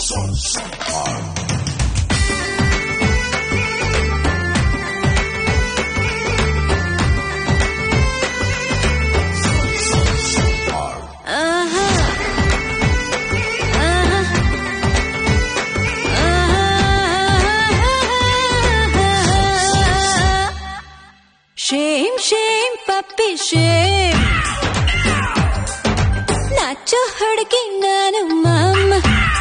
Shame, shame, puppy, shame. Nacho hudki nanu mama.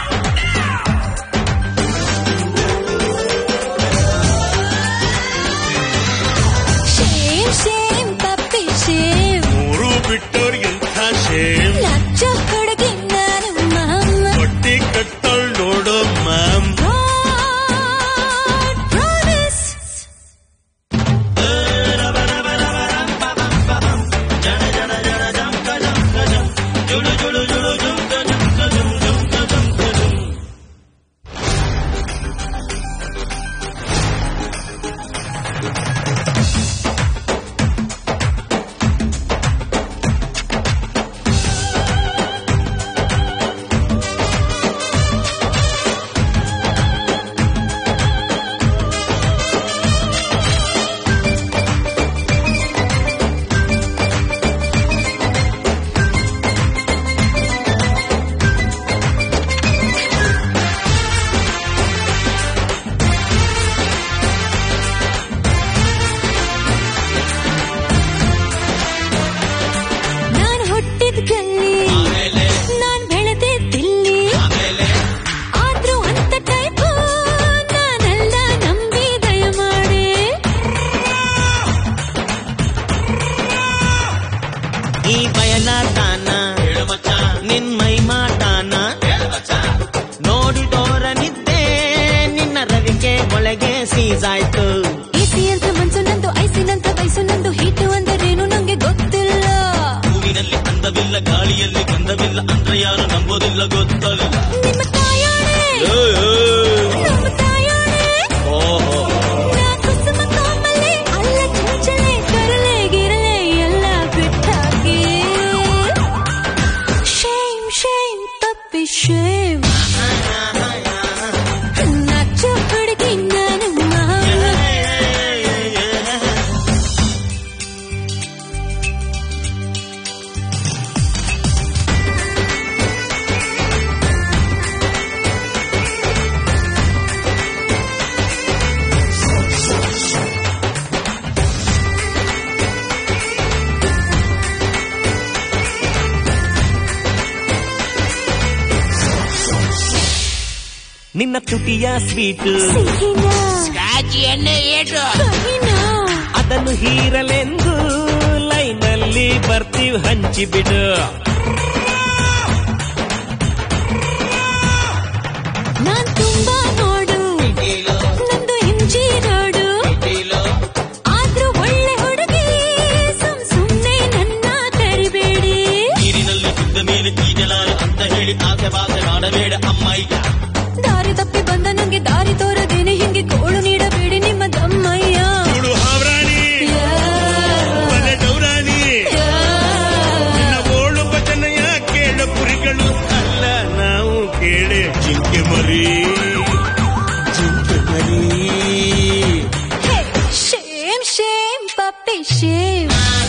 Shame, shame, puppy, shame. Muru bittor yenta shame. Nacho hudki nanu mama. Kotti kattal nodo ma'am. ಈ ಬಯಲಾತಾನ ನಿನ್ಮೈ ಮಾಟಾನ ನೋಡಿದೋರ ನಿದ್ದೆ ನಿನ್ನ ರವಿಕೆ ಒಳಗೆ ಸೀಸಾಯ್ತು. EC ಅಂತ ಮನ್ಸು ನಂದು, ಐಸಿನಂತ ವಯಸ್ಸು ನಂದು, ಹೀಟು ಅಂದರೇನು ನಂಗೆ ಗೊತ್ತಿಲ್ಲ. ಹೂವಿನಲ್ಲಿ ಅಂದವಿಲ್ಲ, ಗಾಳಿಯಲ್ಲಿ ಗಂಧವಿಲ್ಲ, ಅಂದ್ರೆ ಯಾರು ನಂಬೋದಿಲ್ಲ ಗೊತ್ತಲ್ಲ. ನಿಮ್ಮ ತಾಯಾಣೆ, ನಮ್ಮ ತಾಯಾಣೆ. ನಾ ಕುಸುಮ ಕೋಮಲೆ, ಅಲ್ಲ ಚಂಚಲೆ, ಕರಲೆ ಗಿರಲೆ ಎಲ್ಲ ಬಿಟ್ಟಾಕಿ. Shame, shame, puppy, shame. ನಾಚೋ ಹುಡುಗಿ ನಾನು ಮಾವ. ನಿನ್ನ ತುಟಿಯ ಸ್ವೀಟು ಕಾಜಿ ಎಣ್ಣೆ ಏಟು ಅದನ್ನು ಹೀರಲೆಂದು ಲೈನಲ್ಲಿ ಬರ್ತೀವಿ ಹಂಚಿಬಿಡು. ನಾನ್ ತುಂಬಾ ನೋಡು, ನಂದು ಹಿಂಜಿ ರೋಡು, ಆದ್ರೂ ಒಳ್ಳೆ ಹುಡುಗಿ, ಸುಮ್ನೆ ನನ್ನ ಕರಿಬೇಡಿ. ನೀರಿನಲ್ಲಿ ಬಿದ್ದ ಮೇಲೆ ಈಜಲಾರೆ ಅಂತ ಹೇಳಿ ಆಸೆ ಬಾಸೆ ಮಾಡಬೇಡ ಅಮ್ಮಯ್ಯ. ದಾರಿ ತಪ್ಪಿ ಬಂದ ನಂಗೆ ದಾರಿ ತೋರದೇನೆ, ಹಿಂಗೆ ಕೋಳು ನೀಡಬೇಡಿ ನಿಮ್ಮ ದಮ್ಮಯ್ಯ. ಇವಳು ಹಾವ್ರಾಣಿ, ಮನೆ ಡೌರಾಣಿ, ನಿನ್ನ ಓಳು ಭಜನೆಯ ಕೇಳ ಕುರಿಗಳು ಅಲ್ಲ ನಾವು ಕೇಳೆ ಜಿಂಕೆ ಮರಿ, ಜಿಂಕೆ ಮರಿ. Shame, shame, puppy, shame.